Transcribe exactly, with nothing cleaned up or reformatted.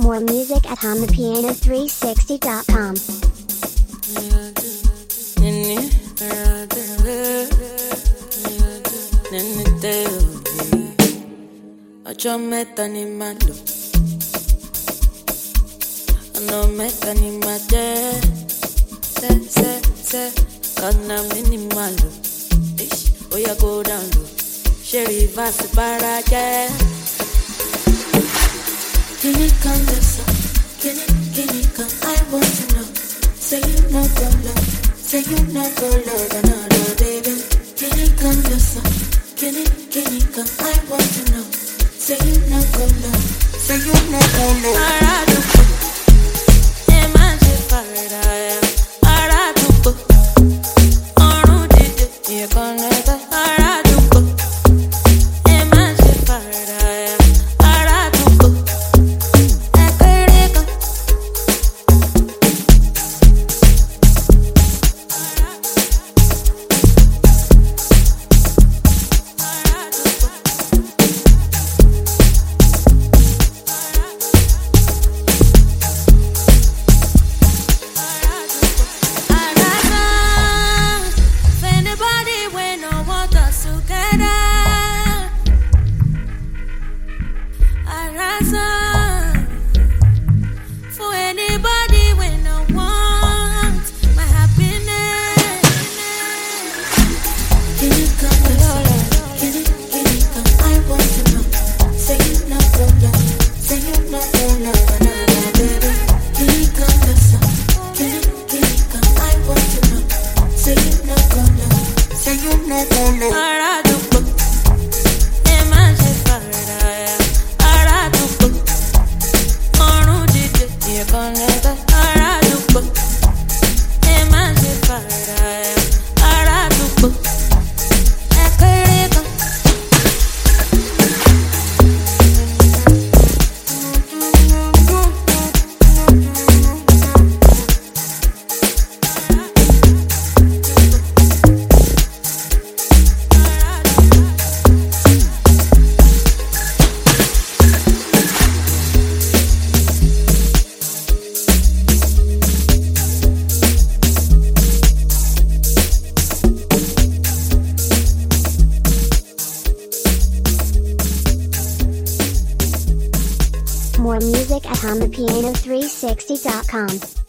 More music at hum the piano three sixty dot com. Ocho meta ni malo, no meta ni maje, se se se, kana minimalo. Ish, oya go down low, sherry vasi para je. Can you come this up? Can you, can you come? I want to know. Say you not go love, say you not go love another baby. Can you come this up? Can you, can you come? I want to know. Say you not go love, say you not go love. Araduko, imagine faraya. Araduko, orun dide, ye koneta. Araduko, imagine faraya. Araduko, ekereka. More music at hum the piano three sixty dot com.